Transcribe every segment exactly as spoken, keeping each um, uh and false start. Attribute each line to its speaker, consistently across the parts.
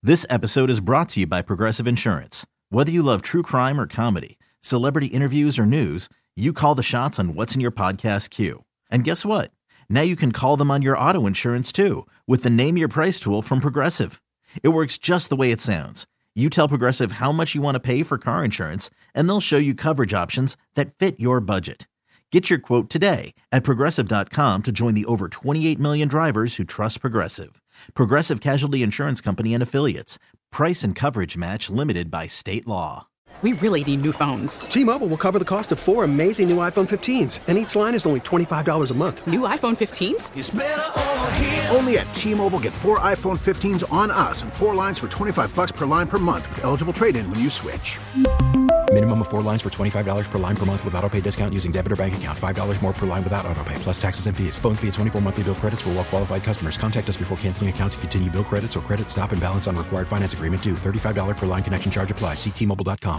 Speaker 1: This episode is brought to you by Progressive Insurance. Whether you love true crime or comedy, celebrity interviews or news, you call the shots on what's in your podcast queue. And guess what? Now you can call them on your auto insurance too with the Name Your Price tool from Progressive. It works just the way it sounds. You tell Progressive how much you want to pay for car insurance, and they'll show you coverage options that fit your budget. Get your quote today at Progressive dot com to join the over twenty-eight million drivers who trust Progressive. Progressive Casualty Insurance Company and Affiliates. Price and coverage match limited by state law.
Speaker 2: We really need new phones.
Speaker 3: T-Mobile will cover the cost of four amazing new iPhone fifteens, and each line is only twenty-five dollars a month.
Speaker 2: New iPhone fifteens?
Speaker 4: It's better over here.
Speaker 5: Only at T-Mobile, get four iPhone fifteens on us and four lines for twenty-five bucks per line per month with eligible trade-in when you switch.
Speaker 6: Minimum of four lines for twenty-five dollars per line per month with autopay discount using debit or bank account. five dollars more per line without autopay, plus taxes and fees. Phone fee at twenty-four monthly bill credits for well-qualified customers. Contact us before canceling account to continue bill credits or credit stop and balance on required finance agreement due. thirty-five dollars per line connection charge applies. See T Mobile dot com.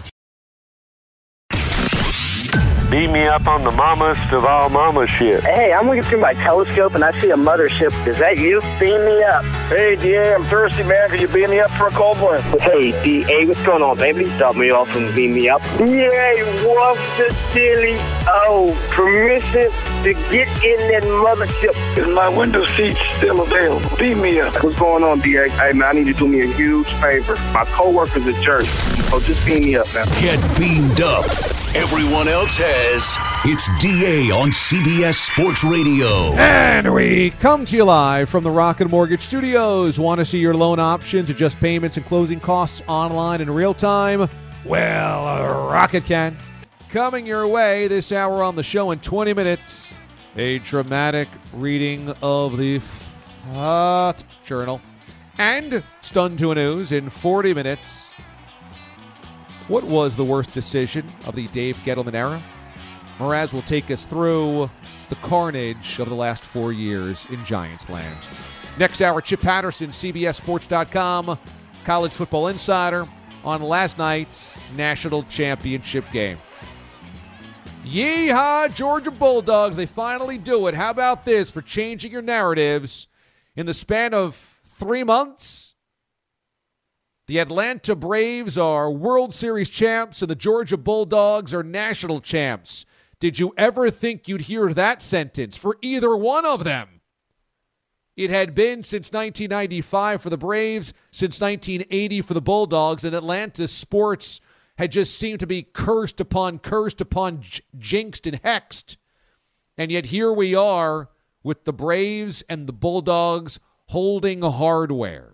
Speaker 7: Beat me up on the mammoth of all mama shit.
Speaker 8: Hey, I'm looking through my telescope and I see a mothership. Is that you? Beam me up.
Speaker 9: Hey, D A, I'm thirsty, man. Can you beam me up for a cold one?
Speaker 8: Hey, D A, what's going on, baby? Stop me off and beam me up.
Speaker 9: Yay, what's the silly? Oh, permission to get in that mothership. Is my window seat still available? Beam me up.
Speaker 8: What's going on, D A? Hey, man, I need you to do me a huge favor. My coworker's a jerk. So just beam me up, man.
Speaker 4: Get beamed up. Everyone else has. It's D A on C B S Sports Radio.
Speaker 10: And we come to you live from the Rocket Mortgage Studios. Want to see your loan options, adjust payments and closing costs online in real time? Well, uh, Rocket can. Coming your way this hour on the show in twenty minutes, a dramatic reading of the Hot Journal. And Stunned to a News in forty minutes. What was the worst decision of the Dave Gettleman era? Mraz will take us through the carnage of the last four years in Giants land. Next hour, Chip Patterson, C B S Sports dot com, College Football Insider, on last night's National Championship game. Yeehaw, Georgia Bulldogs. They finally do it. How about this for changing your narratives in the span of three months? The Atlanta Braves are World Series champs and the Georgia Bulldogs are national champs. Did you ever think you'd hear that sentence for either one of them? It had been since nineteen ninety-five for the Braves, since nineteen eighty for the Bulldogs, and Atlanta sports had just seemed to be cursed upon cursed upon j- jinxed and hexed. And yet here we are with the Braves and the Bulldogs holding hardware.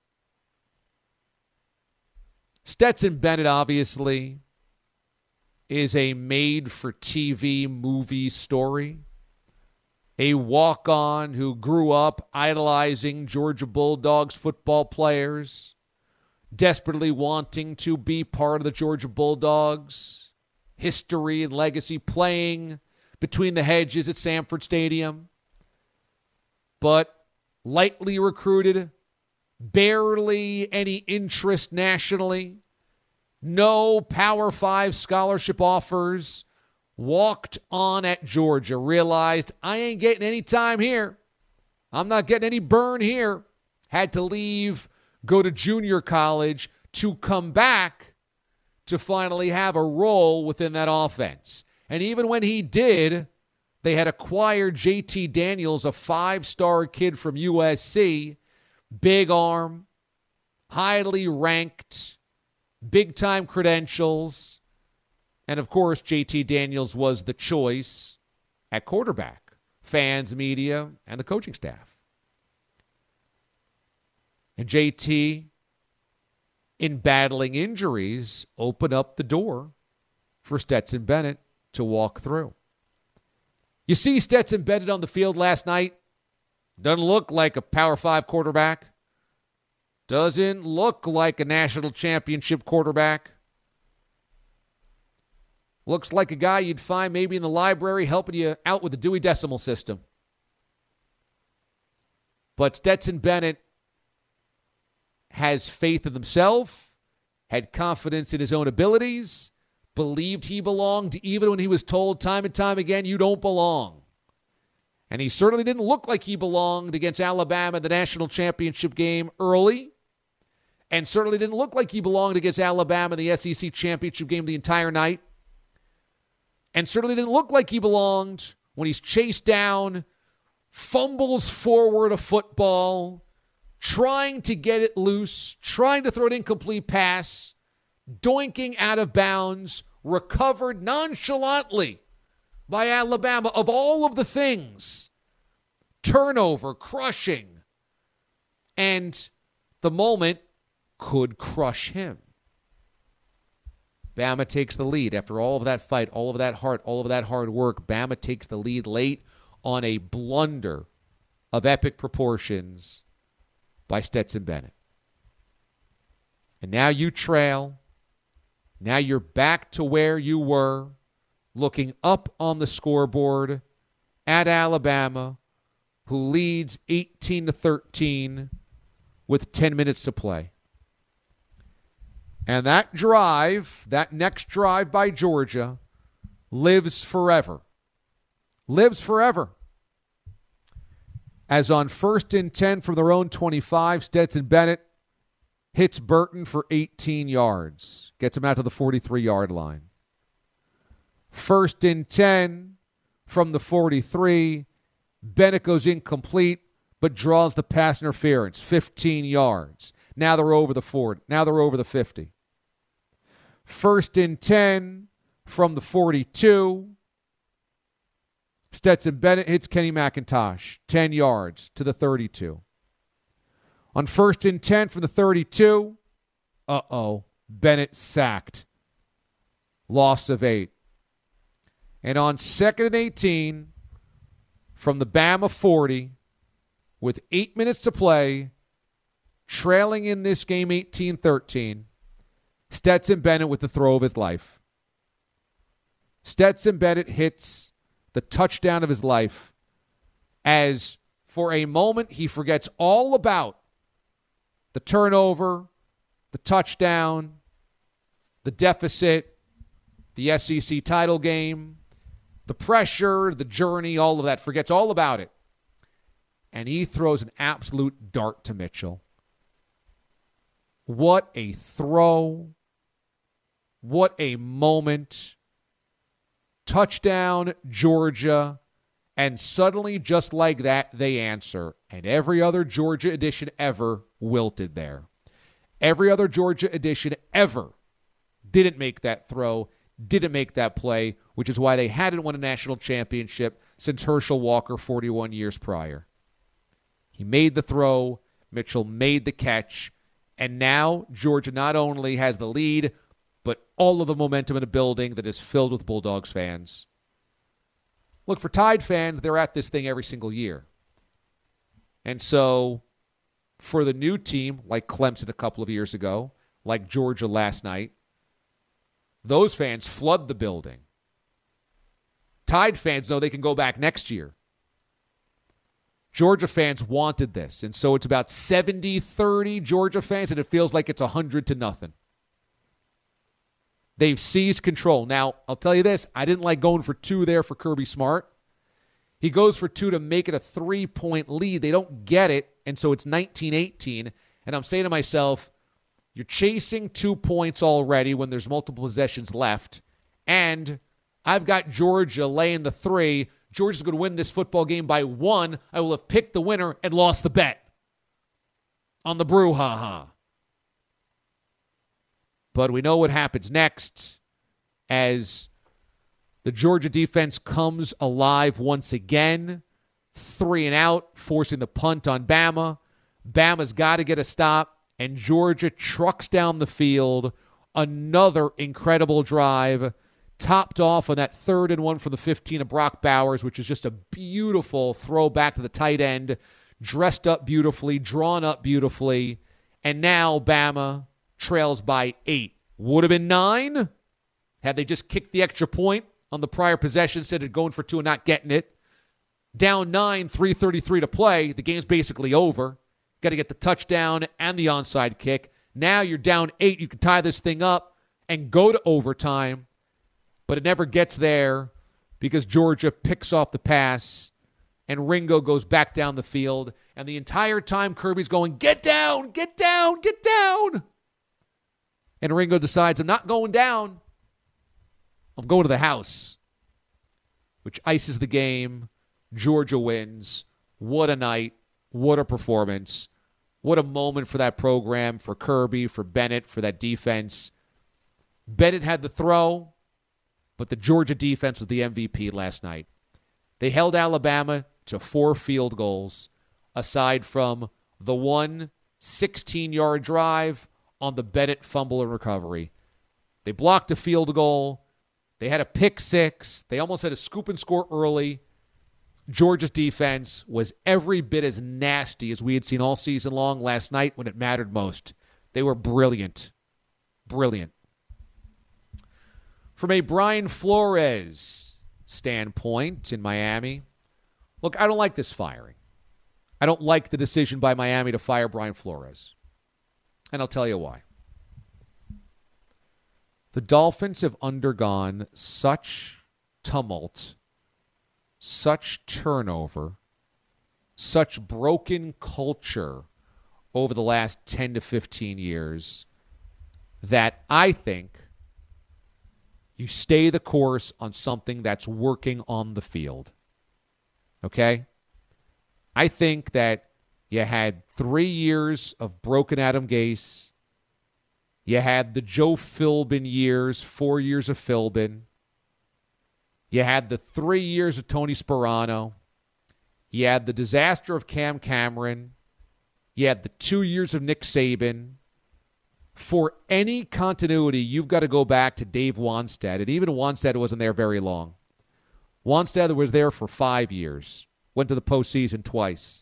Speaker 10: Stetson Bennett, obviously, is a made-for-T V movie story. A walk-on who grew up idolizing Georgia Bulldogs football players, desperately wanting to be part of the Georgia Bulldogs history and legacy, playing between the hedges at Sanford Stadium. But lightly recruited, barely any interest nationally, no Power Five scholarship offers, walked on at Georgia, realized I ain't getting any time here. I'm not getting any burn here. Had to leave, go to junior college to come back to finally have a role within that offense. And even when he did, they had acquired J T Daniels, a five-star kid from U S C, big arm, highly ranked, big-time credentials. And, of course, J T Daniels was the choice at quarterback. Fans, media, and the coaching staff. And J T, in battling injuries, opened up the door for Stetson Bennett to walk through. You see Stetson Bennett on the field last night. Doesn't look like a Power Five quarterback. Doesn't look like a national championship quarterback. Looks like a guy you'd find maybe in the library helping you out with the Dewey Decimal System. But Stetson Bennett has faith in himself, had confidence in his own abilities, believed he belonged even when he was told time and time again, you don't belong. And he certainly didn't look like he belonged against Alabama in the national championship game early. and certainly didn't look like he belonged against Alabama in the S E C championship game the entire night, and certainly didn't look like he belonged when he's chased down, fumbles forward a football, trying to get it loose, trying to throw an incomplete pass, doinking out of bounds, recovered nonchalantly by Alabama. Of all of the things, turnover, crushing, and the moment could crush him. Bama takes the lead after all of that fight, all of that heart, all of that hard work. Bama takes the lead late on a blunder of epic proportions by Stetson Bennett. And now you trail. Now you're back to where you were, looking up on the scoreboard at Alabama, who leads eighteen to thirteen with ten minutes to play. And that drive, that next drive by Georgia, lives forever. Lives forever. As on first and ten from their own twenty-five, Stetson Bennett hits Burton for eighteen yards. Gets him out to the forty-three-yard line. First and ten from the forty-three. Bennett goes incomplete, but draws the pass interference. fifteen yards. Now they're over the forty. Now they're over the fifty. First and ten from the forty-two. Stetson Bennett hits Kenny McIntosh. ten yards to the thirty-two. On first and ten from the thirty-two. Uh-oh. Bennett sacked. Loss of eight. And on second and eighteen from the Bama forty, with eight minutes to play, trailing in this game eighteen thirteen, Stetson Bennett with the throw of his life. Stetson Bennett hits the touchdown of his life as for a moment he forgets all about the turnover, the touchdown, the deficit, the S E C title game, the pressure, the journey, all of that. Forgets all about it. And he throws an absolute dart to Mitchell. What a throw. What a moment. Touchdown, Georgia. And suddenly, just like that, they answer. And every other Georgia edition ever wilted there. Every other Georgia edition ever didn't make that throw, didn't make that play, which is why they hadn't won a national championship since Herschel Walker forty-one years prior. He made the throw, Mitchell made the catch, and now Georgia not only has the lead, but all of the momentum in a building that is filled with Bulldogs fans. Look, for Tide fans, they're at this thing every single year. And so for the new team, like Clemson a couple of years ago, like Georgia last night, those fans flood the building. Tide fans know they can go back next year. Georgia fans wanted this, and so it's about seventy thirty Georgia fans, and it feels like it's one hundred to nothing. They've seized control. Now, I'll tell you this, I didn't like going for two there for Kirby Smart. He goes for two to make it a three-point lead. They don't get it, and so it's nineteen eighteen, and I'm saying to myself, you're chasing two points already when there's multiple possessions left, and I've got Georgia laying the three. Georgia's going to win this football game by one. I will have picked the winner and lost the bet on the brouhaha. But we know what happens next as the Georgia defense comes alive once again. Three and out, forcing the punt on Bama. Bama's got to get a stop, and Georgia trucks down the field. Another incredible drive, topped off on that third and one from the fifteen of Brock Bowers, which is just a beautiful throw back to the tight end, dressed up beautifully, drawn up beautifully, and now Bama trails by eight. Would have been nine had they just kicked the extra point on the prior possession instead of going for two and not getting it. Down nine, three thirty-three to play. The game's basically over. Got to get the touchdown and the onside kick. Now you're down eight. You can tie this thing up and go to overtime, but it never gets there because Georgia picks off the pass and Ringo goes back down the field, and the entire time Kirby's going, get down, get down, get down. And Ringo decides, I'm not going down. I'm going to the house, which ices the game. Georgia wins. What a night. What a performance. What a moment for that program, for Kirby, for Bennett, for that defense. Bennett had the throw, but the Georgia defense was the M V P last night. They held Alabama to four field goals, aside from the one sixteen-yard drive on the Bennett fumble and recovery. They blocked a field goal. They had a pick six. They almost had a scoop and score early. Georgia's defense was every bit as nasty as we had seen all season long last night when it mattered most. They were brilliant. Brilliant. From a Brian Flores standpoint in Miami, look, I don't like this firing. I don't like the decision by Miami to fire Brian Flores. And I'll tell you why. The Dolphins have undergone such tumult, such turnover, such broken culture over the last ten to fifteen years that I think you stay the course on something that's working on the field. Okay? I think that you had three years of broken Adam Gase. You had the Joe Philbin years, four years of Philbin. You had the three years of Tony Sparano. You had the disaster of Cam Cameron. You had the two years of Nick Saban. For any continuity, you've got to go back to Dave Wanstead. And even Wanstead wasn't there very long. Wanstead was there for five years. Went to the postseason twice.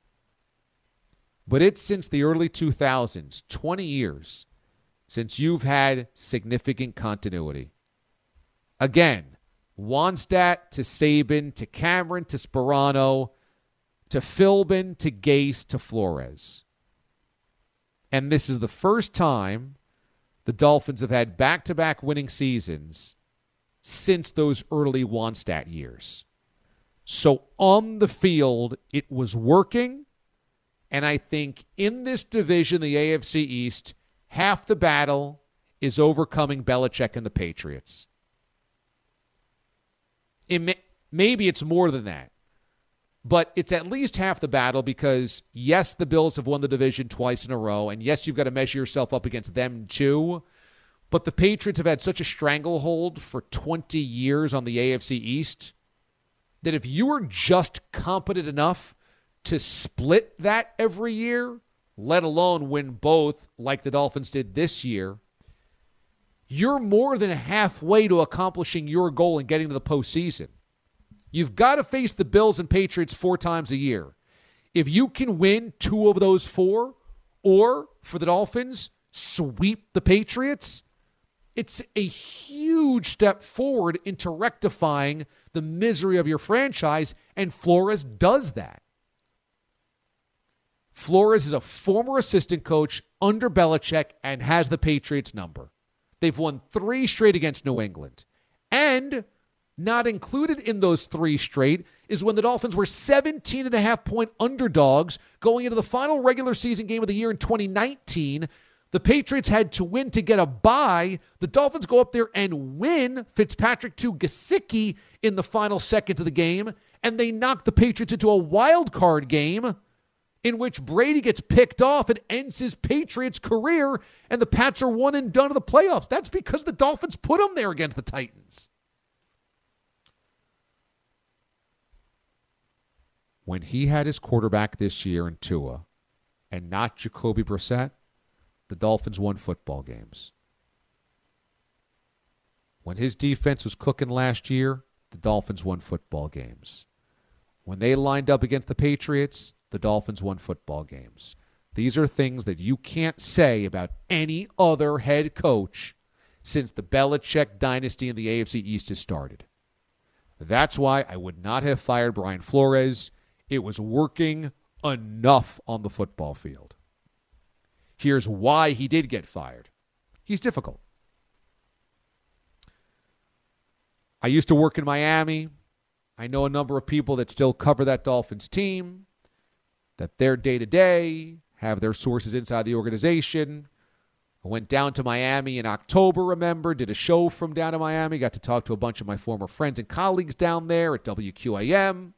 Speaker 10: But it's since the early two thousands, twenty years, since you've had significant continuity. Again, Wanstead to Saban to Cameron to Sparano to Philbin to Gase to Flores. And this is the first time the Dolphins have had back-to-back winning seasons since those early Wanstead years. So on the field, it was working. And I think in this division, the A F C East, half the battle is overcoming Belichick and the Patriots. It may, maybe it's more than that. But it's at least half the battle because, yes, the Bills have won the division twice in a row, and yes, you've got to measure yourself up against them too. But the Patriots have had such a stranglehold for twenty years on the A F C East that if you were just competent enough to split that every year, let alone win both like the Dolphins did this year, you're more than halfway to accomplishing your goal and getting to the postseason. You've got to face the Bills and Patriots four times a year. If you can win two of those four, or for the Dolphins, sweep the Patriots, it's a huge step forward into rectifying the misery of your franchise, and Flores does that. Flores is a former assistant coach under Belichick and has the Patriots number. They've won three straight against New England. And not included in those three straight is when the Dolphins were seventeen and a half point underdogs going into the final regular season game of the year in twenty nineteen. The Patriots had to win to get a bye. The Dolphins go up there and win Fitzpatrick to Gesicki in the final seconds of the game, and they knock the Patriots into a wild card game in which Brady gets picked off and ends his Patriots career, and the Pats are one and done in the playoffs. That's because the Dolphins put them there against the Titans. When he had his quarterback this year in Tua and not Jacoby Brissett, the Dolphins won football games. When his defense was cooking last year, the Dolphins won football games. When they lined up against the Patriots, the Dolphins won football games. These are things that you can't say about any other head coach since the Belichick dynasty in the A F C East has started. That's why I would not have fired Brian Flores. It was working enough on the football field. Here's why he did get fired. He's difficult. I used to work in Miami. I know a number of people that still cover that Dolphins team, that they're day-to-day, have their sources inside the organization. I went down to Miami in October, remember, did a show from down in Miami, got to talk to a bunch of my former friends and colleagues down there at W Q A M.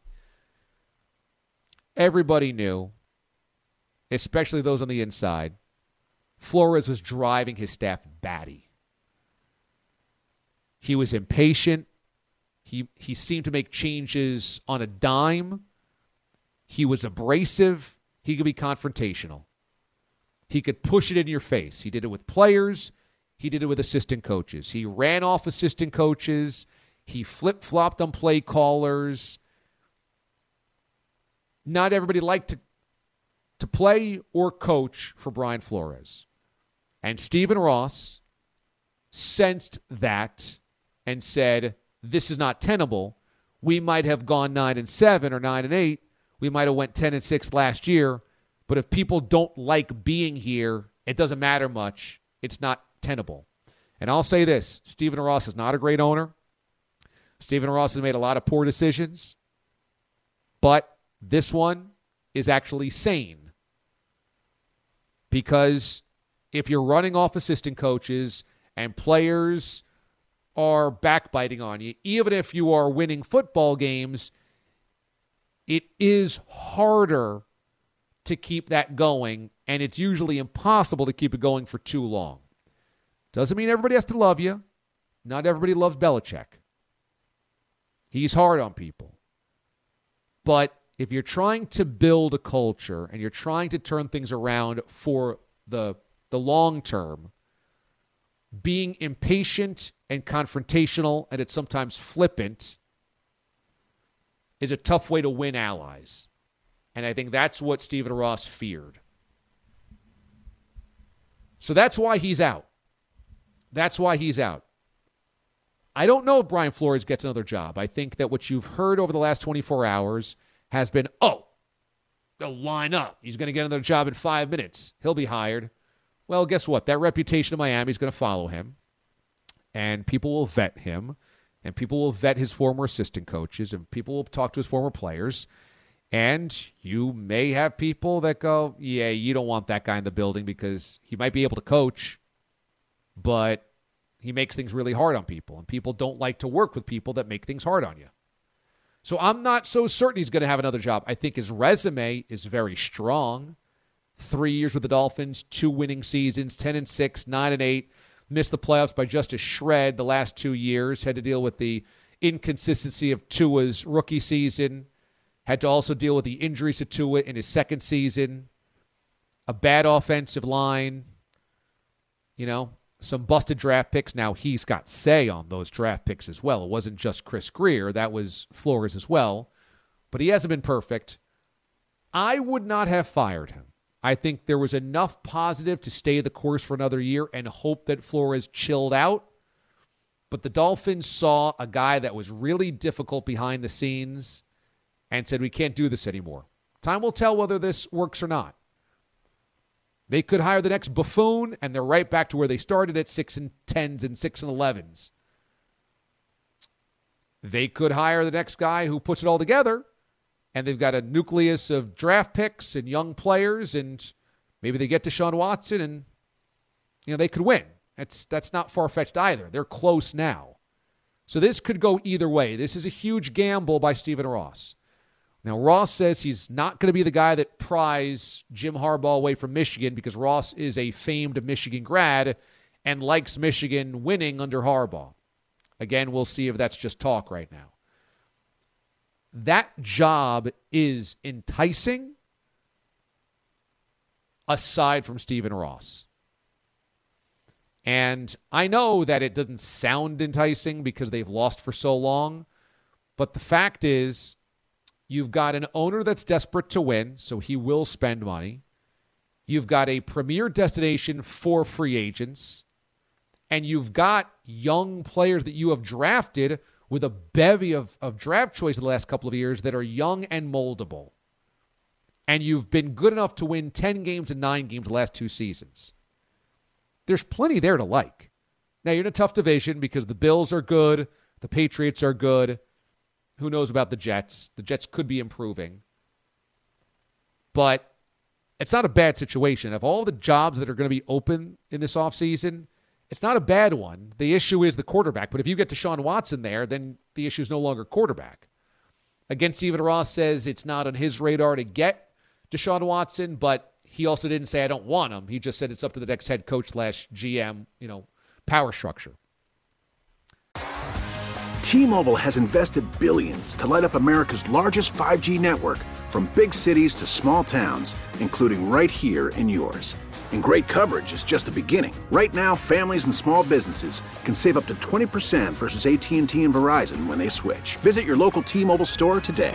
Speaker 10: Everybody knew, especially those on the inside, Flores was driving his staff batty. He was impatient. He he seemed to make changes on a dime. He was abrasive. He could be confrontational. He could push it in your face. He did it with players. He did it with assistant coaches. He ran off assistant coaches. He flip-flopped on play callers. Not everybody liked to, to play or coach for Brian Flores. And Stephen Ross sensed that and said, this is not tenable. We might have gone nine and seven or nine and eight. We might have went ten and six last year. But if people don't like being here, it doesn't matter much. It's not tenable. And I'll say this, Stephen Ross is not a great owner. Stephen Ross has made a lot of poor decisions. But this one is actually sane. Because if you're running off assistant coaches and players are backbiting on you, even if you are winning football games, it is harder to keep that going, and it's usually impossible to keep it going for too long. Doesn't mean everybody has to love you. Not everybody loves Belichick. He's hard on people. But if you're trying to build a culture and you're trying to turn things around for the, the long term, being impatient and confrontational, and it's sometimes flippant, is a tough way to win allies. And I think that's what Stephen Ross feared. So that's why he's out. That's why he's out. I don't know if Brian Flores gets another job. I think that what you've heard over the last twenty-four hours has been, oh, they'll line up. He's going to get another job in five minutes. He'll be hired. Well, guess what? That reputation in Miami is going to follow him. And people will vet him. And people will vet his former assistant coaches. And people will talk to his former players. And you may have people that go, yeah, you don't want that guy in the building because he might be able to coach, but he makes things really hard on people. And people don't like to work with people that make things hard on you. So I'm not so certain he's going to have another job. I think his resume is very strong. Three years with the Dolphins, two winning seasons, ten and six, nine and eight. Missed the playoffs by just a shred the last two years. Had to deal with the inconsistency of Tua's rookie season. Had to also deal with the injuries to Tua in his second season. A bad offensive line. You know, some busted draft picks. Now he's got say on those draft picks as well. It wasn't just Chris Greer. That was Flores as well. But he hasn't been perfect. I would not have fired him. I think there was enough positive to stay the course for another year and hope that Flores chilled out. But the Dolphins saw a guy that was really difficult behind the scenes and said, we can't do this anymore. Time will tell whether this works or not. They could hire the next buffoon, and they're right back to where they started at six and tens and six and elevens. They could hire the next guy who puts it all together, and they've got a nucleus of draft picks and young players, and maybe they get Deshaun Watson, and you know they could win. That's that's not far-fetched either. They're close now. So this could go either way. This is a huge gamble by Stephen Ross. Now, Ross says he's not going to be the guy that pries Jim Harbaugh away from Michigan because Ross is a famed Michigan grad and likes Michigan winning under Harbaugh. Again, we'll see if that's just talk right now. That job is enticing aside from Stephen Ross. And I know that it doesn't sound enticing because they've lost for so long, but the fact is, you've got an owner that's desperate to win, so he will spend money. You've got a premier destination for free agents. And you've got young players that you have drafted with a bevy of, of draft choice in the last couple of years that are young and moldable. And you've been good enough to win ten games and nine games the last two seasons. There's plenty there to like. Now, you're in a tough division because the Bills are good, the Patriots are good, who knows about the Jets? The Jets could be improving. But it's not a bad situation. Of all the jobs that are going to be open in this offseason, it's not a bad one. The issue is the quarterback. But if you get Deshaun Watson there, then the issue is no longer quarterback. Again, Stephen Ross says it's not on his radar to get Deshaun Watson, but he also didn't say I don't want him. He just said it's up to the next head coach slash G M, you know, power structure.
Speaker 5: T-Mobile has invested billions to light up America's largest five G network, from big cities to small towns, including right here in yours. And great coverage is just the beginning. Right now, families and small businesses can save up to twenty percent versus A T and T and Verizon when they switch. Visit your local T-Mobile store today.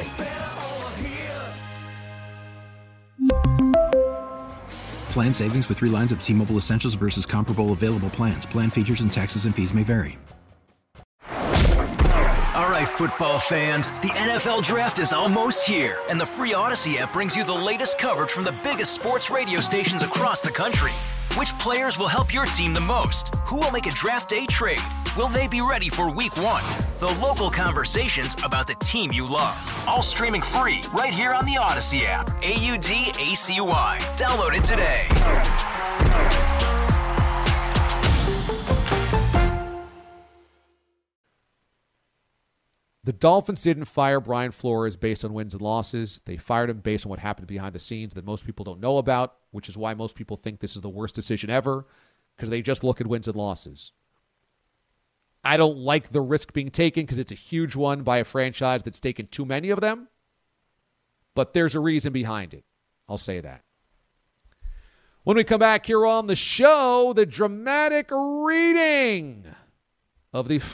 Speaker 6: Plan savings with three lines of T-Mobile Essentials versus comparable available plans. Plan features and taxes and fees may vary.
Speaker 11: All right, football fans, the N F L Draft is almost here, and the free Odyssey app brings you the latest coverage from the biggest sports radio stations across the country. Which players will help your team the most? Who will make a draft day trade? Will they be ready for week one? The local conversations about the team you love. All streaming free right here on the Odyssey app. A U D A C Y. Download it today.
Speaker 10: The Dolphins didn't fire Brian Flores based on wins and losses. They fired him based on what happened behind the scenes that most people don't know about, which is why most people think this is the worst decision ever, because they just look at wins and losses. I don't like the risk being taken because it's a huge one by a franchise that's taken too many of them, but there's a reason behind it. I'll say that. When we come back here on the show, the dramatic reading of the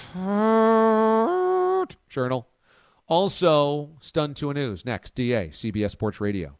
Speaker 10: Journal. Also, Stunned to a News. Next, D A, C B S Sports Radio.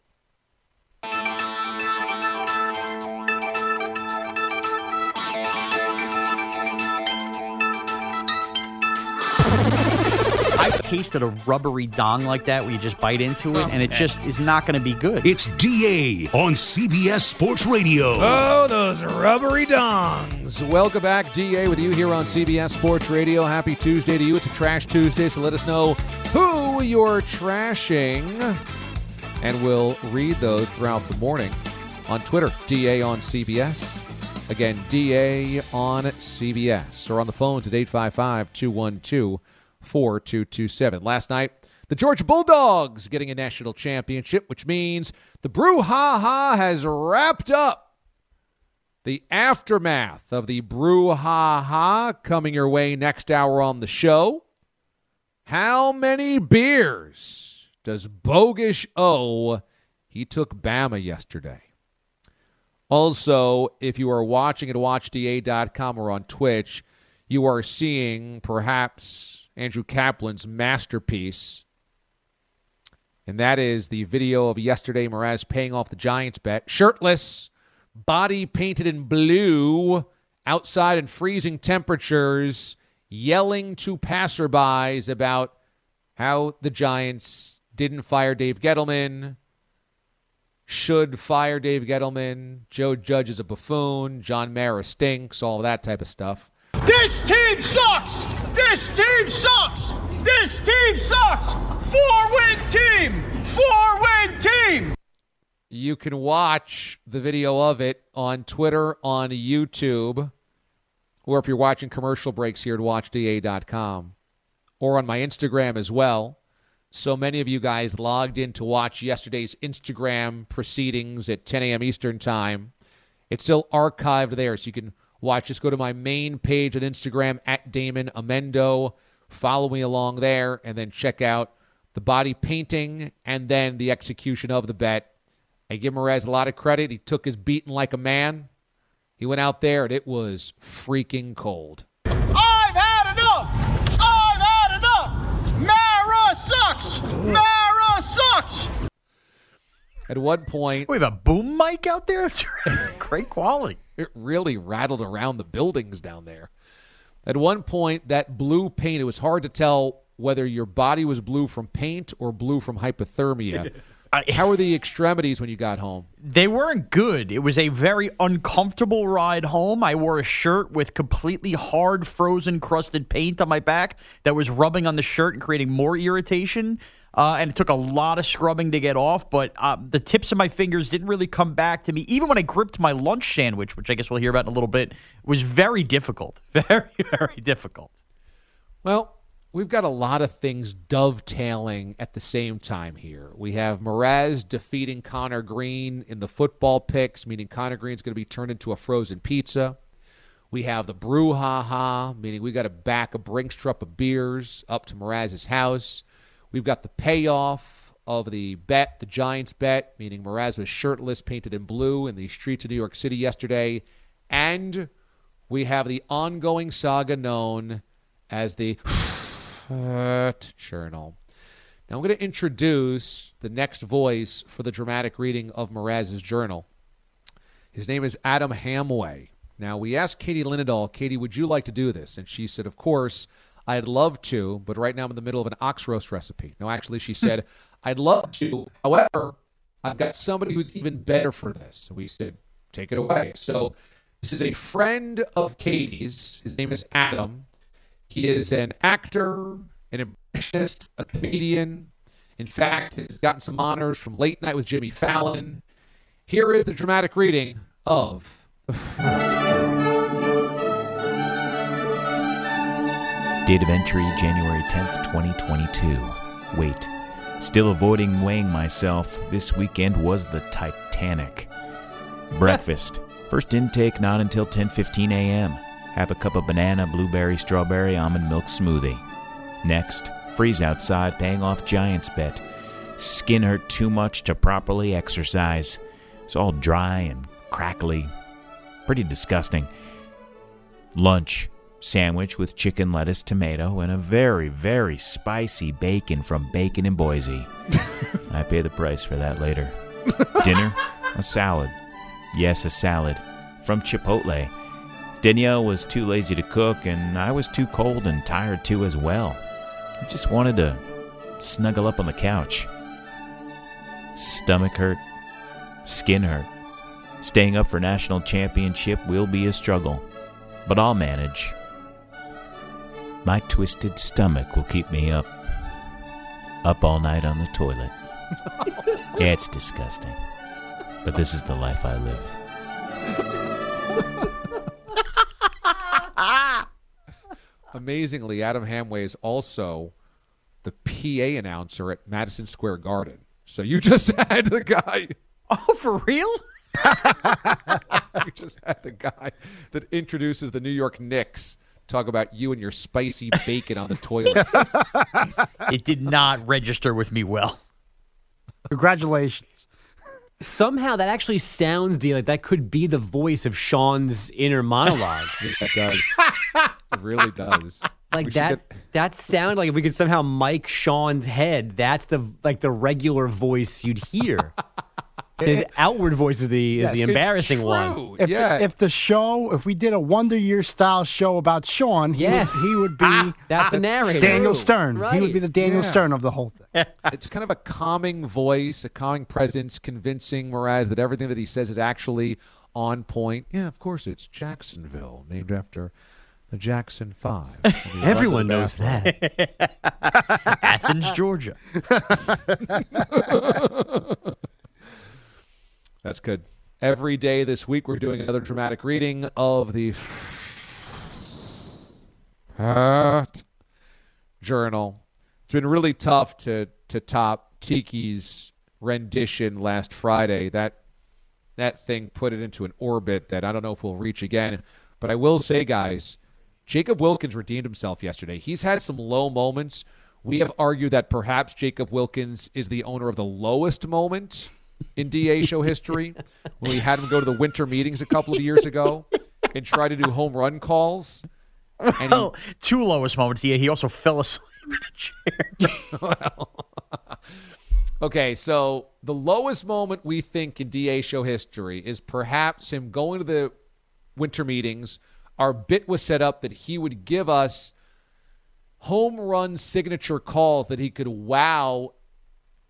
Speaker 12: I've tasted a rubbery dong like that where you just bite into it,
Speaker 13: okay.
Speaker 12: and it just is not going to be good.
Speaker 4: It's D A on C B S Sports Radio.
Speaker 10: Oh, those rubbery dongs. Welcome back, D A, with you here on C B S Sports Radio. Happy Tuesday to you. It's a Trash Tuesday, so let us know who you're trashing, and we'll read those throughout the morning on Twitter, D A on C B S. Again, D A on C B S, or on the phones at eight five five, two one two, four two two seven. Last night, the Georgia Bulldogs getting a national championship, which means the brouhaha has wrapped up. The aftermath of the brouhaha coming your way next hour on the show. How many beers does Bogish owe? He took Bama yesterday. Also, if you are watching at watch D A dot com or on Twitch, you are seeing perhaps Andrew Kaplan's masterpiece, and that is the video of yesterday Mraz paying off the Giants bet, shirtless, body painted in blue, outside in freezing temperatures, yelling to passerbys about how the Giants didn't fire Dave Gettleman, should fire Dave Gettleman, Joe Judge is a buffoon, John Mara stinks, all that type of stuff.
Speaker 14: This team sucks! This team sucks! This team sucks! Four-win team! Four-win team!
Speaker 10: You can watch the video of it on Twitter, on YouTube, or if you're watching commercial breaks here at watch D A dot com, or on my Instagram as well. So many of you guys logged in to watch yesterday's Instagram proceedings at ten a.m. Eastern Time. It's still archived there, so you can watch. Just go to my main page on Instagram, at Damon Amendo. Follow me along there, and then check out the body painting and then the execution of the bet. I give Mraz a lot of credit. He took his beating like a man. He went out there, and it was freaking cold.
Speaker 14: I've had enough! I've had enough! Mara sucks! Mara sucks!
Speaker 10: At one point...
Speaker 12: We have a boom mic out there? It's great quality.
Speaker 10: It really rattled around the buildings down there. At one point, that blue paint, it was hard to tell whether your body was blue from paint or blue from hypothermia.
Speaker 12: I,
Speaker 10: How were the extremities when you got home?
Speaker 12: They weren't good. It was a very uncomfortable ride home. I wore a shirt with completely hard, frozen, crusted paint on my back that was rubbing on the shirt and creating more irritation. Uh, and it took a lot of scrubbing to get off, but uh, the tips of my fingers didn't really come back to me. Even when I gripped my lunch sandwich, which I guess we'll hear about in a little bit, was very difficult. Very, very difficult.
Speaker 10: Well, we've got a lot of things dovetailing at the same time here. We have Mraz defeating Connor Green in the football picks, meaning Connor Green's going to be turned into a frozen pizza. We have the brouhaha, meaning we got to back a Brinks truck of beers up to Mraz's house. We've got the payoff of the bet, the Giants bet, meaning Mraz was shirtless, painted in blue in the streets of New York City yesterday. And we have the ongoing saga known as the Journal. Now I'm going to introduce the next voice for the dramatic reading of Mraz's journal. His name is Adam Hamway. Now, we asked Katie Linendahl, Katie, would you like to do this? And she said, of course, I'd love to, but right now I'm in the middle of an ox roast recipe. No, actually, she said, I'd love to. However, I've got somebody who's even better for this. So we said, take it away. So this is a friend of Katie's. His name is Adam. He is an actor, an impressionist, a comedian. In fact, he's gotten some honors from Late Night with Jimmy Fallon. Here is the dramatic reading of
Speaker 13: Date of entry, January tenth, twenty twenty-two. Wait. Still avoiding weighing myself. This weekend was the Titanic. Breakfast. First intake not until ten fifteen a.m. Have a cup of banana, blueberry, strawberry, almond milk smoothie. Next, freeze outside, paying off Giants bet. Skin hurt too much to properly exercise. It's all dry and crackly. Pretty disgusting. Lunch. Sandwich with chicken, lettuce, tomato, and a very, very spicy bacon from Bacon in Boise. I pay the price for that later. Dinner, a salad. Yes, a salad. From Chipotle. Danielle was too lazy to cook, and I was too cold and tired too as well. I just wanted to snuggle up on the couch. Stomach hurt. Skin hurt. Staying up for national championship will be a struggle, but I'll manage. My twisted stomach will keep me up. Up all night on the toilet. Yeah, it's disgusting. But this is the life I live.
Speaker 10: Amazingly, Adam Hamway is also the P A announcer at Madison Square Garden. So you just had the guy.
Speaker 12: Oh, for real?
Speaker 10: You just had the guy that introduces the New York Knicks. Talk about you and your spicy bacon on the toilet.
Speaker 12: It did not register with me well.
Speaker 15: Congratulations. Somehow that actually sounds, D, like that could be the voice of Sean's inner monologue.
Speaker 10: It does. It really does.
Speaker 15: Like
Speaker 10: We
Speaker 15: that
Speaker 10: get...
Speaker 15: that sound like if we could somehow mic Sean's head, that's the like the regular voice you'd hear. His it, outward voice is the is yes, the embarrassing one.
Speaker 16: If,
Speaker 10: yeah.
Speaker 16: the, if the show, if we did a Wonder Years style show about Sean, he, yes. would, he would be
Speaker 15: ah, that's the narrator.
Speaker 16: Daniel Stern.
Speaker 15: Right.
Speaker 16: He would be the Daniel
Speaker 10: yeah.
Speaker 16: Stern of the whole thing.
Speaker 10: It's kind of a calming voice, a calming presence, convincing Mraz that everything that he says is actually on point. Yeah, of course, it's Jacksonville, named after the Jackson Five.
Speaker 15: Everyone knows that.
Speaker 12: Athens, Georgia.
Speaker 10: That's good. Every day this week, we're doing another dramatic reading of the Journal. It's been really tough to to top Tiki's rendition last Friday. That that thing put it into an orbit that I don't know if we'll reach again. But I will say, guys, Jacob Wilkins redeemed himself yesterday. He's had some low moments. We have argued that perhaps Jacob Wilkins is the owner of the lowest moment in D A show history, when we had him go to the winter meetings a couple of years ago and try to do home run calls. And
Speaker 12: well, he, two lowest moments. He, he also fell asleep in a chair.
Speaker 10: Well, okay, so the lowest moment we think in D A show history is perhaps him going to the winter meetings. Our bit was set up that he would give us home run signature calls that he could wow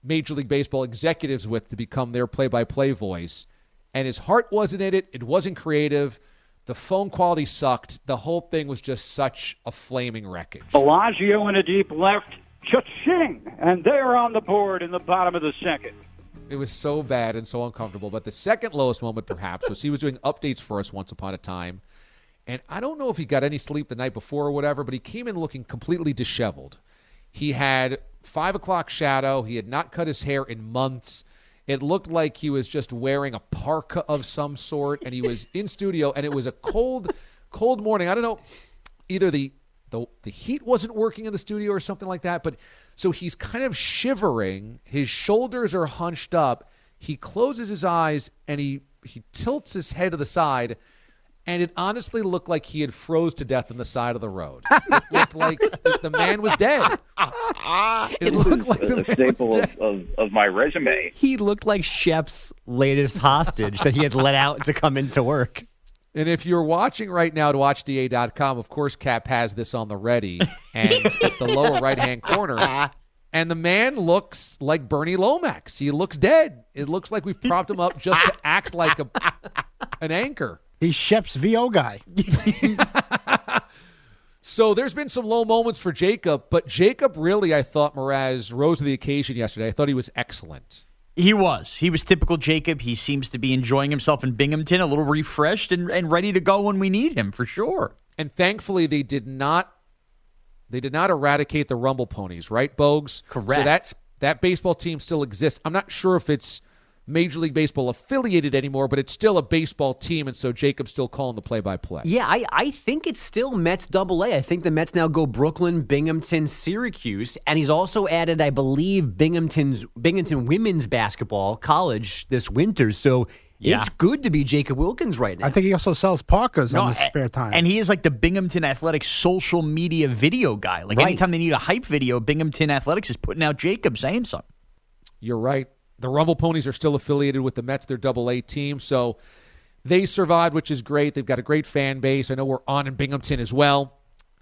Speaker 10: Major League Baseball executives with to become their play-by-play voice. And his heart wasn't in it. It wasn't creative. The phone quality sucked. The whole thing was just such a flaming wreckage.
Speaker 17: Bellagio in a deep left. Cha-ching! And they're on the board in the bottom of the second.
Speaker 10: It was so bad and so uncomfortable. But the second lowest moment, perhaps, was he was doing updates for us once upon a time. And I don't know if he got any sleep the night before or whatever, but he came in looking completely disheveled. He had five o'clock shadow. He had not cut his hair in months. It looked like he was just wearing a parka of some sort, and he was in studio, and it was a cold, cold morning. I don't know, either the The, the heat wasn't working in the studio or something like that. But so he's kind of shivering. His shoulders are hunched up. He closes his eyes and he, he tilts his head to the side. And it honestly looked like he had froze to death on the side of the road. It looked like the man was dead. It looked like the man
Speaker 18: staple
Speaker 10: was dead.
Speaker 18: Of, of, of my resume.
Speaker 15: He looked like Shep's latest hostage that he had let out to come into work.
Speaker 10: And if you're watching right now at watch D A dot com, of course, Cap has this on the ready, and it's the lower right-hand corner. And the man looks like Bernie Lomax. He looks dead. It looks like we've propped him up just to act like a an anchor.
Speaker 16: He's Shep's V O guy.
Speaker 10: So there's been some low moments for Jacob, but Jacob really, I thought, Mraz rose to the occasion yesterday. I thought he was excellent.
Speaker 12: He was. He was typical Jacob. He seems to be enjoying himself in Binghamton, a little refreshed and, and ready to go when we need him, for sure.
Speaker 10: And thankfully, they did not they did not eradicate the Rumble Ponies, right, Bogues?
Speaker 15: Correct.
Speaker 10: So that, that baseball team still exists. I'm not sure if it's Major League Baseball affiliated anymore, but it's still a baseball team, and so Jacob's still calling the play-by-play.
Speaker 15: Yeah, I, I think it's still Mets Double A. I think the Mets now go Brooklyn, Binghamton, Syracuse, and he's also added, I believe, Binghamton's Binghamton women's basketball college this winter. So
Speaker 12: Yeah.
Speaker 15: it's good to be Jacob Wilkins right now.
Speaker 16: I think he also sells parkas
Speaker 12: No,
Speaker 16: on his
Speaker 12: a-
Speaker 16: spare time.
Speaker 12: And he is like the Binghamton Athletics social media video guy. Like
Speaker 15: Right.
Speaker 12: anytime they need a hype video, Binghamton Athletics is putting out Jacob saying something.
Speaker 10: You're right. The Rumble Ponies are still affiliated with the Mets, their Double A team, so they survived, which is great. They've got a great fan base. I know we're on in Binghamton as well.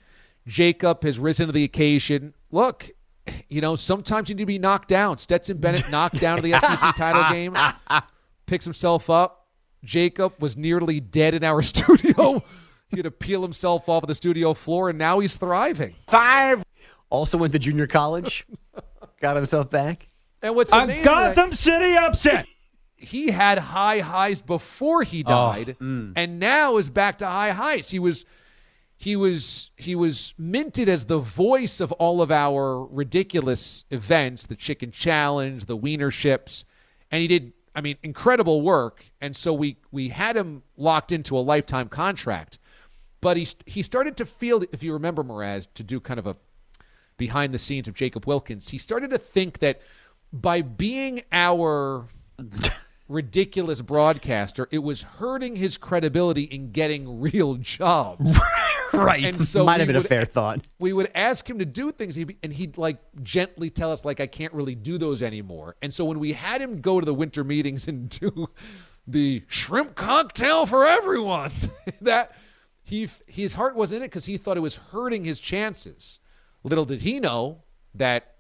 Speaker 10: Jacob has risen to the occasion. Look, you know, sometimes you need to be knocked down. Stetson Bennett knocked down to the S E C title game, picks himself up. Jacob was nearly dead in our studio. He had to peel himself off of the studio floor, and now he's thriving.
Speaker 15: Five. Also went to junior college. Got himself back.
Speaker 10: And what's
Speaker 14: A
Speaker 10: amazing,
Speaker 14: Gotham City upset.
Speaker 10: he had high highs before he died,
Speaker 15: Oh, mm.
Speaker 10: and now is back to high highs. He was, he was, he was minted as the voice of all of our ridiculous events, the Chicken Challenge, the Wiener Ships, and he did, I mean, incredible work. And so we we had him locked into a lifetime contract, but he he started to feel, if you remember, Mraz, to do kind of a behind the scenes of Jacob Wilkins, he started to think that by being our ridiculous broadcaster, it was hurting his credibility in getting real jobs.
Speaker 15: Right.
Speaker 10: And so
Speaker 15: Might have
Speaker 10: we
Speaker 15: been a
Speaker 10: would-
Speaker 15: fair thought.
Speaker 10: We would ask him to do things, he'd be, and he'd like gently tell us, like, I can't really do those anymore. And so when we had him go to the winter meetings and do the shrimp cocktail for everyone, that he his heart wasn't in it because he thought it was hurting his chances. Little did he know that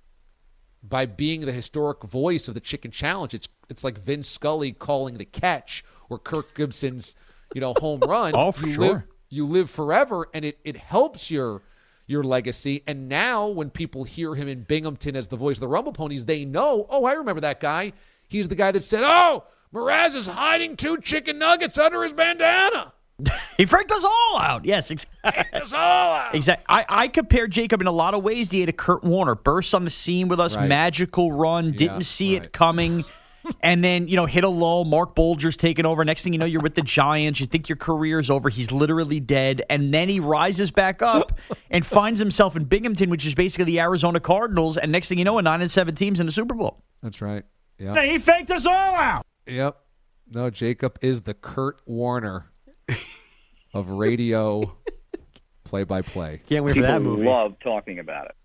Speaker 10: by being the historic voice of the Chicken Challenge, it's it's like Vince Scully calling the catch or Kirk Gibson's, you know, home run.
Speaker 12: Oh, for
Speaker 10: you
Speaker 12: sure.
Speaker 10: Live, you live forever, and it, it helps your your legacy. And now when people hear him in Binghamton as the voice of the Rumble Ponies, they know, oh, I remember that guy. He's the guy that said, oh, Mraz is hiding two chicken nuggets under his bandana.
Speaker 12: He freaked us all out. Yes, exactly.
Speaker 10: Freaked us all out.
Speaker 12: Exactly. I, I compare Jacob in a lot of ways to Kurt Warner. Bursts on the scene with us,
Speaker 10: Right.
Speaker 12: magical run, didn't
Speaker 10: Yeah,
Speaker 12: see
Speaker 10: right.
Speaker 12: it coming. And then, you know, hit a lull. Mark Bolger's taking over. Next thing you know, you're with the Giants. You think your career's over. He's literally dead. And then he rises back up and finds himself in Binghamton, which is basically the Arizona Cardinals. And next thing you know, a nine and seven team's in the Super Bowl.
Speaker 10: That's right. Yeah.
Speaker 14: He faked us all out.
Speaker 10: Yep. No, Jacob is the Kurt Warner of radio play-by-play.
Speaker 15: Can't wait for that
Speaker 18: People
Speaker 15: movie.
Speaker 18: love talking about it.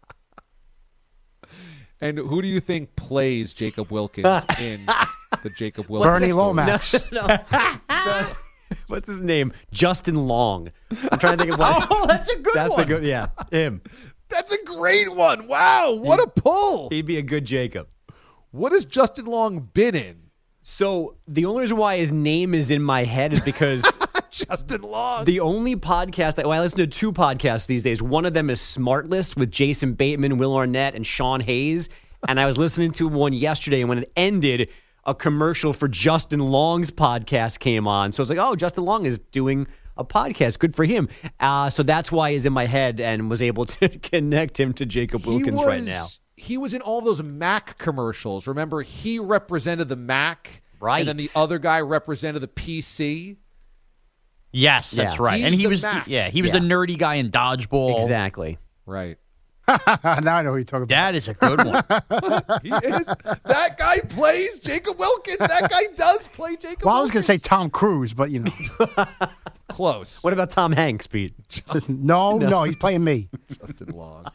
Speaker 10: And who do you think plays Jacob Wilkins in the Jacob Wilkins
Speaker 16: Bernie
Speaker 10: story?
Speaker 16: Lomax.
Speaker 15: No, no. What's his name? Justin Long. I'm trying to think of what.
Speaker 12: Oh, that's a good
Speaker 15: That's
Speaker 12: one.
Speaker 15: the good. Yeah, him.
Speaker 10: That's a great one. Wow, what a pull.
Speaker 15: He'd be a good Jacob.
Speaker 10: What has Justin Long been in?
Speaker 15: So the only reason why his name is in my head is because
Speaker 10: Justin Long.
Speaker 15: The only podcast that well, I listen to two podcasts these days. One of them is Smartlist with Jason Bateman, Will Arnett, and Sean Hayes. And I was listening to one yesterday, and when it ended, a commercial for Justin Long's podcast came on. So I was like, oh, Justin Long is doing a podcast. Good for him. Uh, so that's why he's in my head and was able to connect him to Jacob Wilkins
Speaker 10: was,
Speaker 15: right now.
Speaker 10: He was in all those Mac commercials. Remember, he represented the Mac.
Speaker 15: Right.
Speaker 10: And then the other guy represented the P C.
Speaker 12: Yes, that's
Speaker 15: Yeah.
Speaker 12: right.
Speaker 10: He's
Speaker 12: and he
Speaker 10: the
Speaker 12: was
Speaker 10: Mac.
Speaker 12: yeah, he was
Speaker 15: Yeah.
Speaker 12: the nerdy guy in Dodgeball.
Speaker 15: Exactly.
Speaker 10: Right.
Speaker 16: now I know who you're talking about.
Speaker 12: That is a good one.
Speaker 10: He is. That guy plays Jacob Wilkins. That guy does play Jacob
Speaker 16: Well, I was going
Speaker 10: Wilkins.
Speaker 16: to say Tom Cruise, but, you know.
Speaker 10: Close.
Speaker 15: What about Tom Hanks, Pete?
Speaker 16: no, no, he's playing me.
Speaker 10: Justin Long.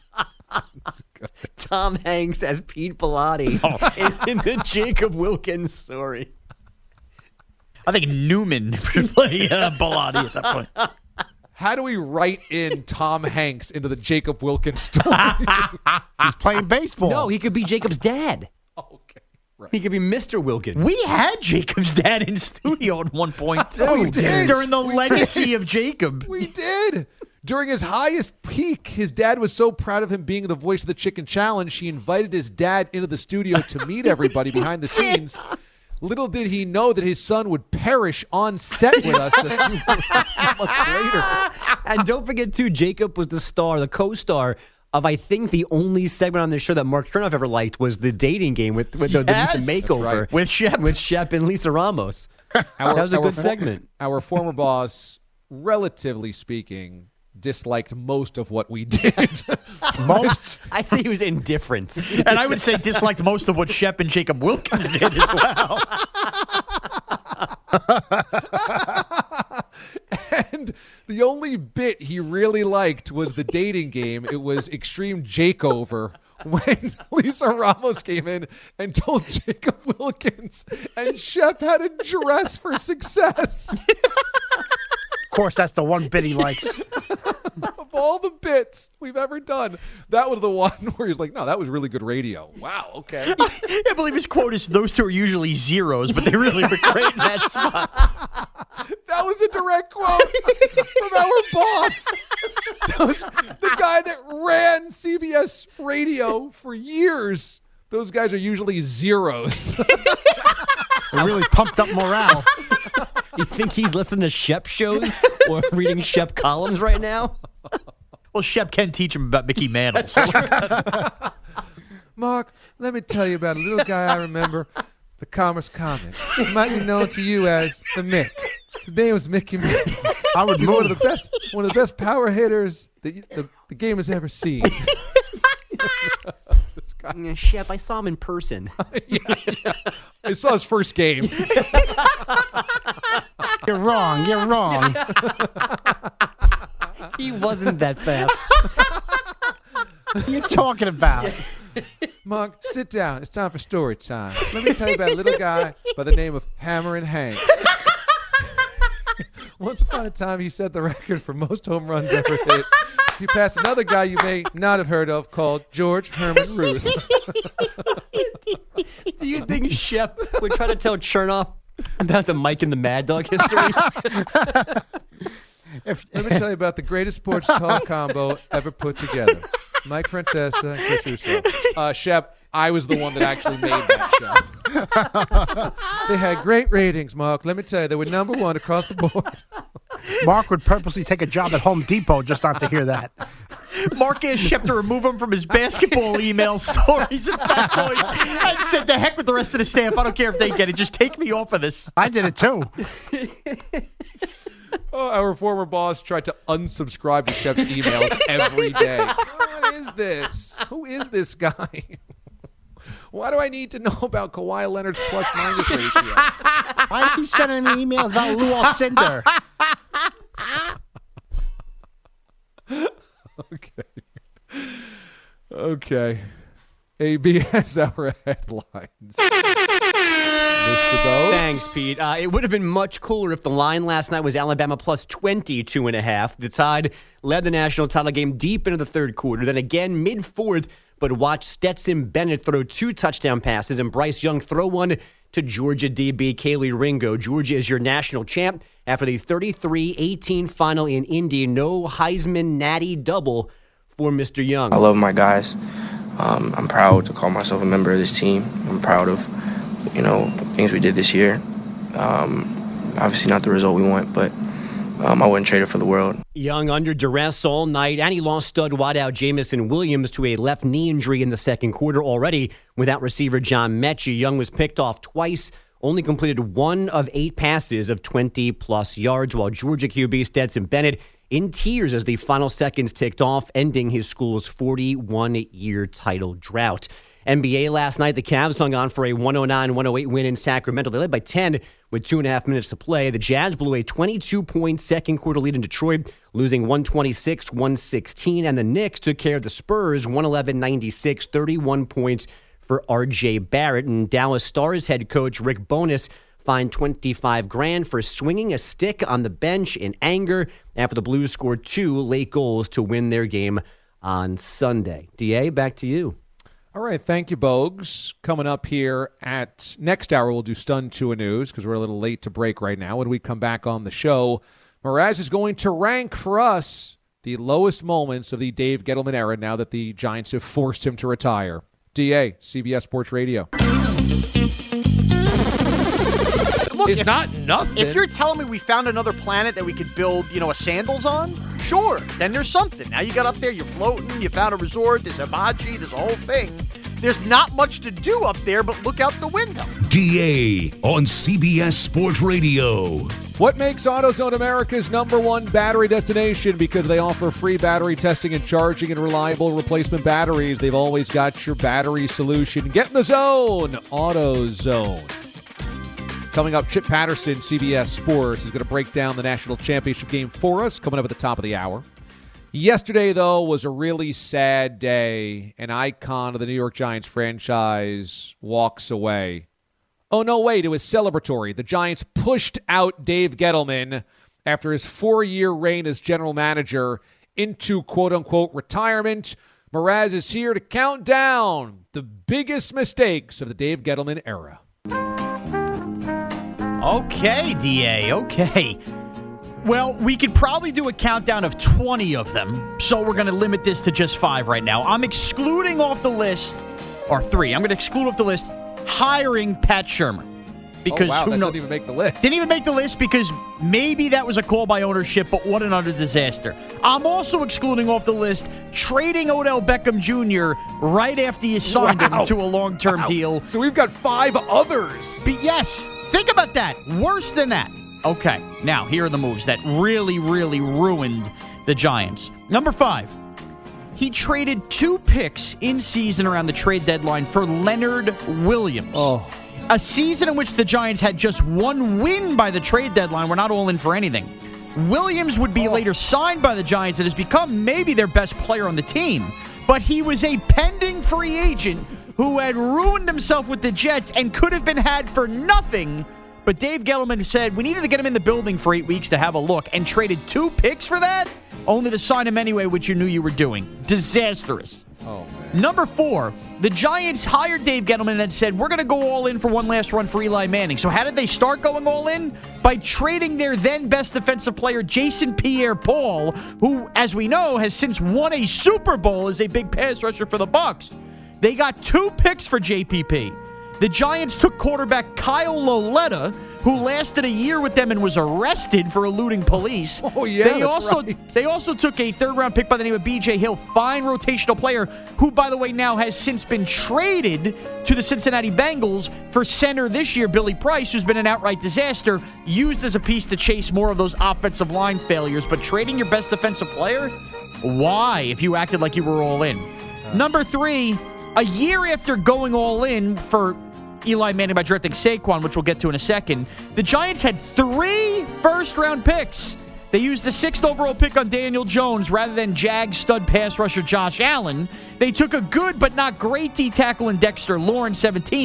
Speaker 15: Tom Hanks as Pete Bellotti in, in the Jacob Wilkins story.
Speaker 12: I think Newman should play uh, Bellotti at that point.
Speaker 10: How do we write in Tom Hanks into the Jacob Wilkins story?
Speaker 16: He's playing baseball.
Speaker 15: No, he could be Jacob's dad.
Speaker 10: Okay. Right.
Speaker 15: He could be Mister Wilkins.
Speaker 12: We had Jacob's dad in studio at one point too.
Speaker 10: We did.
Speaker 12: During the
Speaker 10: We
Speaker 12: legacy
Speaker 10: did.
Speaker 12: of Jacob.
Speaker 10: We did. During his highest peak, his dad was so proud of him being the voice of the Chicken Challenge, he invited his dad into the studio to meet everybody behind the scenes. Little did he know that his son would perish on set with us a few months later.
Speaker 15: And don't forget, too, Jacob was the star, the co-star of, I think, the only segment on this show that Mark Chernoff ever liked was the dating game with, with the,
Speaker 12: Yes.
Speaker 15: the Lisa Makeover.
Speaker 10: right.
Speaker 12: With Shep.
Speaker 15: With Shep and Lisa Ramos.
Speaker 10: Our-
Speaker 15: that was a
Speaker 10: our
Speaker 15: good
Speaker 10: for-
Speaker 15: segment.
Speaker 10: Our former boss, relatively speaking, disliked most of what we did.
Speaker 16: Most?
Speaker 15: I say he was indifferent.
Speaker 12: And I would say disliked most of what Shep and Jacob Wilkins did as well.
Speaker 10: And the only bit he really liked was the dating game. It was Extreme Jakeover, when Lisa Ramos came in and told Jacob Wilkins and Shep how to dress for success.
Speaker 16: Of course, that's the one bit he likes.
Speaker 10: Of all the bits we've ever done, that was the one where he's like, no, that was really good radio. Wow, okay.
Speaker 12: I believe his quote is, those two are usually zeros, but they really were great in that spot.
Speaker 10: That was a direct quote from our boss. That was the guy that ran C B S Radio for years. Those guys are usually zeros.
Speaker 16: It really pumped up morale.
Speaker 15: You think he's listening to Shep shows or reading Shep columns right now?
Speaker 12: Well, Shep can teach him about Mickey Mantle.
Speaker 10: Mark, let me tell you about a little guy I remember, the Commerce Comic. He might be known to you as the Mick. His name was Mickey Mantle.
Speaker 16: I would
Speaker 10: He's
Speaker 16: move.
Speaker 10: one of the best, one of the best power hitters that you- the, the game has ever seen. This guy.
Speaker 15: Yeah, Shep, I saw him in person.
Speaker 10: yeah, yeah. I saw his first game.
Speaker 16: You're wrong. You're wrong.
Speaker 15: He wasn't that fast.
Speaker 16: What are you talking about?
Speaker 10: Mark, sit down. It's time for story time. Let me tell you about a little guy by the name of Hammerin' Hank. Once upon a time, he set the record for most home runs ever hit. He passed another guy you may not have heard of called George Herman Ruth.
Speaker 15: Do you think Shep would try to tell Chernoff about the Mike and the Mad Dog history?
Speaker 16: If,
Speaker 10: Let me tell you about the greatest sports talk combo ever put together. Mike Francesa and Chris Russo. Uh, Shep, I was the one that actually made that show. They had great ratings, Mark. Let me tell you, they were number one across the board.
Speaker 16: Mark would purposely take a job at Home Depot just not to hear that.
Speaker 12: Mark asked Shep to remove him from his basketball email stories and factoids and said, the heck with the rest of the staff. I don't care if they get it. Just take me off of this.
Speaker 16: I did it too.
Speaker 10: Oh, our former boss tried to unsubscribe to Shep's emails every day. What is this? Who is this guy? Why do I need to know about Kawhi Leonard's plus-minus ratio?
Speaker 16: Why is he sending me emails about Lou Alcindor?
Speaker 10: Okay. Okay. A B has our headlines. Mister Bo?
Speaker 15: Thank Thanks, Pete. Uh, it would have been much cooler if the line last night was Alabama plus twenty-two and a half. The Tide led the national title game deep into the third quarter. Then again, mid-fourth, but watch Stetson Bennett throw two touchdown passes and Bryce Young throw one to Georgia D B Kaylee Ringo. Georgia is your national champ after the thirty-three eighteen final in Indy. No Heisman Natty double for Mister Young.
Speaker 19: I love my guys. Um, I'm proud to call myself a member of this team. I'm proud of, you know, things we did this year. Um, obviously not the result we want, but um, I wouldn't trade it for the world.
Speaker 15: Young under duress all night, and he lost stud wideout Jamison Williams to a left knee injury in the second quarter already without receiver John Mechie. Young was picked off twice, only completed one of eight passes of twenty-plus yards, while Georgia Q B Stetson Bennett in tears as the final seconds ticked off, ending his school's forty-one-year title drought. N B A last night, the Cavs hung on for a one oh nine one oh eight win in Sacramento. They led by ten with two and a half minutes to play. The Jazz blew a twenty-two point second quarter lead in Detroit, losing one twenty-six one sixteen. And the Knicks took care of the Spurs, one eleven ninety-six, thirty-one points for R J Barrett. And Dallas Stars head coach Rick Bowness fined twenty-five grand for swinging a stick on the bench in anger after the Blues scored two late goals to win their game on Sunday. D A, back to you.
Speaker 10: All right, thank you, Bogues. Coming up here at next hour, we'll do Stun two News because we're a little late to break right now. When we come back on the show, Mraz is going to rank for us the lowest moments of the Dave Gettleman era now that the Giants have forced him to retire. D A, C B S Sports Radio.
Speaker 12: Look,
Speaker 10: it's
Speaker 12: if,
Speaker 10: not nothing.
Speaker 12: If you're telling me we found another planet that we could build, you know, a sandals on, sure, then there's something. Now you got up there, you're floating, you found a resort, there's hibachi, there's a whole thing. There's not much to do up there, but look out the window.
Speaker 4: D A on C B S Sports Radio.
Speaker 10: What makes AutoZone America's number one battery destination? Because they offer free battery testing and charging and reliable replacement batteries. They've always got your battery solution. Get in the zone. AutoZone. Coming up, Chip Patterson, C B S Sports, is going to break down the national championship game for us, coming up at the top of the hour. Yesterday, though, was a really sad day. An icon of the New York Giants franchise walks away. Oh, no, wait, it was celebratory. The Giants pushed out Dave Gettleman after his four-year reign as general manager into quote-unquote retirement. Mraz is here to count down the biggest mistakes of the Dave Gettleman era.
Speaker 12: Okay, D A, okay. Well, we could probably do a countdown of twenty of them, so we're going to limit this to just five right now. I'm excluding off the list, or three, I'm going to exclude off the list, hiring Pat Shurmur. Because
Speaker 10: oh, wow,
Speaker 12: who
Speaker 10: that
Speaker 12: knows?
Speaker 10: Didn't even make the list.
Speaker 12: Didn't even make the list because maybe that was a call by ownership, but what an utter disaster. I'm also excluding off the list trading Odell Beckham Junior right after you signed
Speaker 10: wow.
Speaker 12: him to a long-term
Speaker 10: wow.
Speaker 12: deal.
Speaker 10: So we've got five others.
Speaker 12: But yes, think about that. Worse than that. Okay, now here are the moves that really, really ruined the Giants. Number five, he traded two picks in season around the trade deadline for Leonard Williams.
Speaker 10: Oh.
Speaker 12: A season in which the Giants had just one win by the trade deadline. We're not all in for anything. Williams would be oh. later signed by the Giants and has become maybe their best player on the team. But he was a pending free agent who had ruined himself with the Jets and could have been had for nothing. But Dave Gettleman said we needed to get him in the building for eight weeks to have a look and traded two picks for that, only to sign him anyway, which you knew you were doing. Disastrous.
Speaker 10: Oh, man.
Speaker 12: Number four, the Giants hired Dave Gettleman and said, we're going to go all in for one last run for Eli Manning. So how did they start going all in? By trading their then best defensive player, Jason Pierre-Paul, who, as we know, has since won a Super Bowl as a big pass rusher for the Bucs. They got two picks for J P P. The Giants took quarterback Kyle Lauletta, who lasted a year with them and was arrested for eluding police.
Speaker 10: Oh, yeah,
Speaker 12: They
Speaker 10: that's
Speaker 12: also
Speaker 10: right.
Speaker 12: They also took a third-round pick by the name of B J Hill, fine rotational player, who, by the way, now has since been traded to the Cincinnati Bengals for center this year, Billy Price, who's been an outright disaster, used as a piece to chase more of those offensive line failures. But trading your best defensive player? Why, if you acted like you were all in? Uh. Number three, a year after going all in for Eli Manning by drafting Saquon, which we'll get to in a second, the Giants had three first-round picks. They used the sixth overall pick on Daniel Jones rather than Jag stud pass rusher Josh Allen. They took a good but not great D tackle in Dexter Lawrence, seventeenth,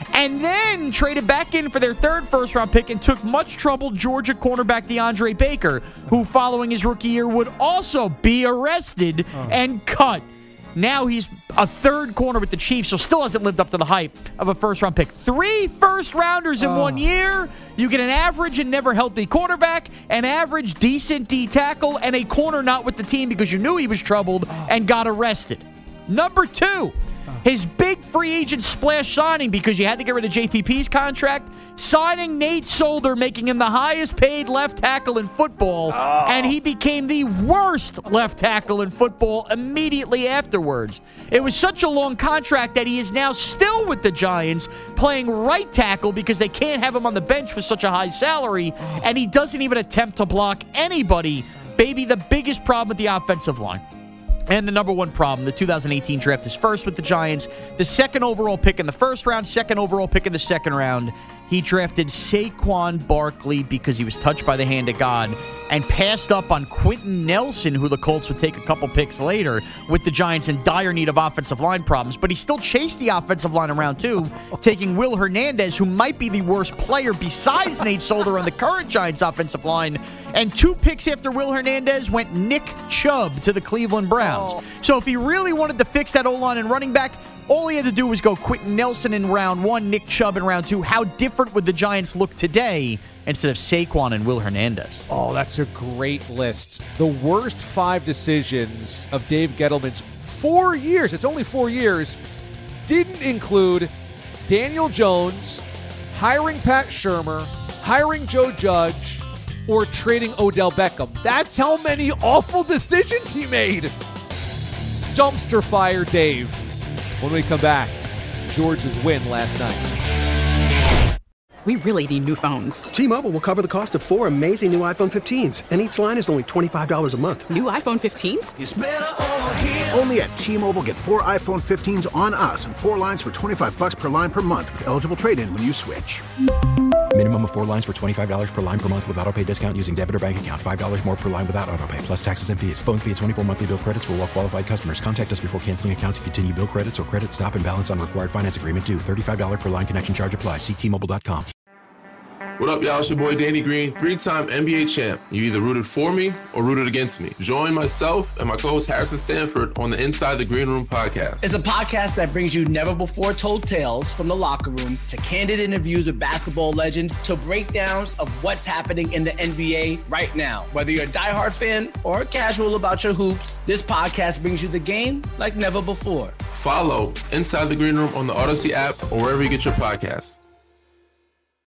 Speaker 12: and then traded back in for their third first-round pick and took much trouble Georgia cornerback DeAndre Baker, who following his rookie year would also be arrested oh. and cut. Now he's a third corner with the Chiefs, so still hasn't lived up to the hype of a first-round pick. Three first-rounders in oh. one year. You get an average and never healthy quarterback, an average decent D tackle, and a corner not with the team because you knew he was troubled oh. and got arrested. Number two, his big free agent splash signing because you had to get rid of J P P's contract, signing Nate Solder, making him the highest paid left tackle in football, oh. and he became the worst left tackle in football immediately afterwards. It was such a long contract that he is now still with the Giants playing right tackle because they can't have him on the bench for such a high salary, and he doesn't even attempt to block anybody. Baby, the biggest problem with the offensive line. And the number one problem, the two thousand eighteen draft is first with the Giants. The second overall pick in the first round, second overall pick in the second round. He drafted Saquon Barkley because he was touched by the hand of God and passed up on Quentin Nelson, who the Colts would take a couple picks later, with the Giants in dire need of offensive line problems. But he still chased the offensive line in round two, taking Will Hernandez, who might be the worst player besides Nate Solder on the current Giants offensive line. And two picks after Will Hernandez went Nick Chubb to the Cleveland Browns. Oh. So if he really wanted to fix that O-line and running back, all he had to do was go Quentin Nelson in round one, Nick Chubb in round two. How different would the Giants look today instead of Saquon and Will Hernandez?
Speaker 10: Oh, that's a great list. The worst five decisions of Dave Gettleman's four years, it's only four years, didn't include Daniel Jones, hiring Pat Shurmur, hiring Joe Judge, or trading Odell Beckham. That's how many awful decisions he made. Dumpster fire Dave. When we come back, Georgia's win last night.
Speaker 2: We really need new phones.
Speaker 3: T-Mobile will cover the cost of four amazing new iPhone fifteens, and each line is only twenty-five dollars a month.
Speaker 2: New iPhone fifteens?
Speaker 5: It's better over here. Only at T-Mobile, get four iPhone fifteens on us and four lines for twenty-five dollars per line per month with eligible trade-in when you switch.
Speaker 6: Minimum of four lines for twenty-five dollars per line per month with autopay discount using debit or bank account. five dollars more per line without autopay, plus taxes and fees. Phone fee at twenty-four monthly bill credits for well-qualified customers. Contact us before canceling account to continue bill credits or credit stop and balance on required finance agreement due. thirty-five dollars per line connection charge applies. See T Mobile dot com.
Speaker 20: What up, y'all? It's your boy Danny Green, three-time N B A champ. You either rooted for me or rooted against me. Join myself and my co-host Harrison Sanford on the Inside the Green Room podcast.
Speaker 21: It's a podcast that brings you never-before-told tales from the locker room to candid interviews with basketball legends to breakdowns of what's happening in the N B A right now. Whether you're a diehard fan or casual about your hoops, this podcast brings you the game like never before.
Speaker 20: Follow Inside the Green Room on the Odyssey app or wherever you get your podcasts.